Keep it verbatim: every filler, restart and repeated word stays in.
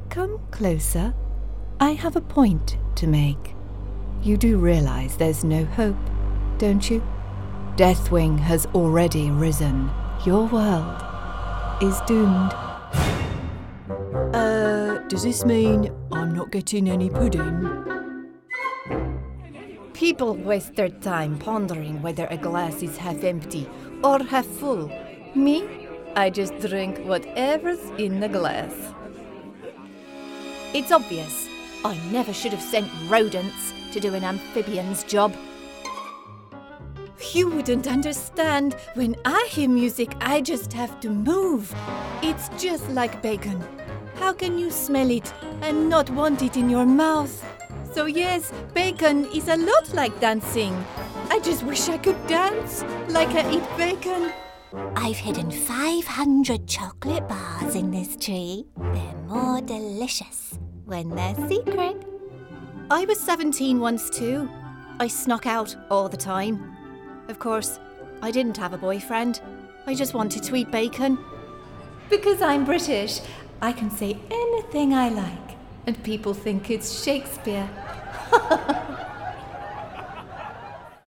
Come closer. I have a point to make. You do realize there's no hope, don't you? Deathwing has already risen. Your world is doomed. Uh, does this mean I'm not getting any pudding? People waste their time pondering whether a glass is half empty or half full. Me, I just drink whatever's in the glass. It's obvious. I never should have sent rodents to do an amphibian's job. You wouldn't understand. When I hear music, I just have to move. It's just like bacon. How can you smell it and not want it in your mouth? So yes, bacon is a lot like dancing. I just wish I could dance like I eat bacon. I've hidden five hundred chocolate bars in this tree. They're more delicious when they're secret. I was seventeen once too. I snuck out all the time. Of course, I didn't have a boyfriend. I just wanted to eat bacon. Because I'm British, I can say anything I like, and people think it's Shakespeare.